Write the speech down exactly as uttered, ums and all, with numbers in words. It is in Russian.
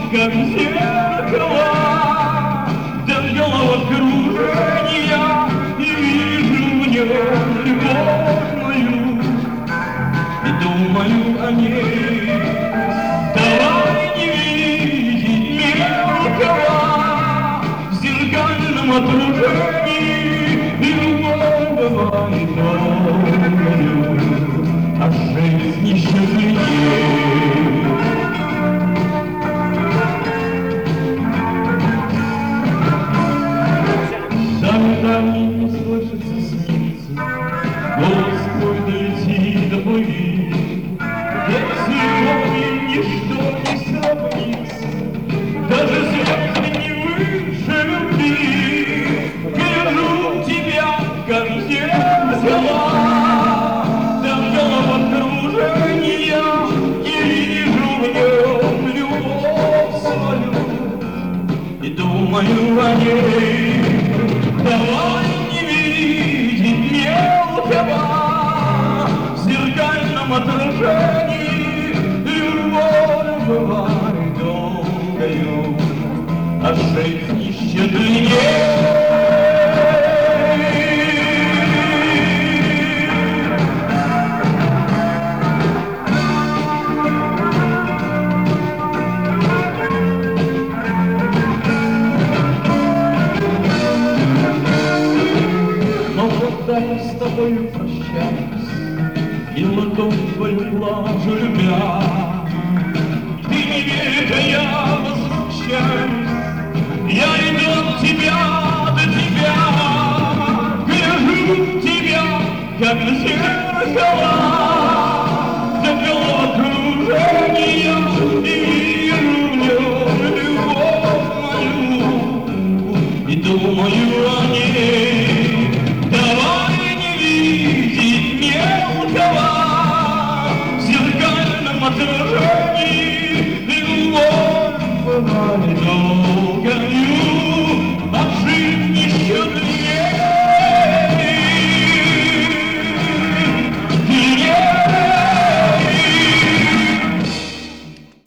как зеркало, до белого кружения, и вижу в нем любовь мою, и думаю о ней. Давай не видеть мелкого в зеркальном отражении, и любовь бывает дорогою, а жизнь еще длиннее. Там не слышится, снится, голос твой долетит до плыви. Если помни, ничто не сравнится, даже звезды не выше любви. Вижу тебя, как зеркало, до белого кружения, и вижу в нем любовь свою, и думаю о ней. Давай не видеть мелкого в зеркальном отражении, любовь бывает долгою, а жизнь еще длиннее. Я с тобою прощаюсь, и ладонь твою глажу, любя. Ты не веришь, а я возвращаюсь, я иду от тебя до тебя. Гляжу тебя, как на зеркало, до белого кружения, и вижу в нем любовь мою, и думаю о ней. В зеркальном отражении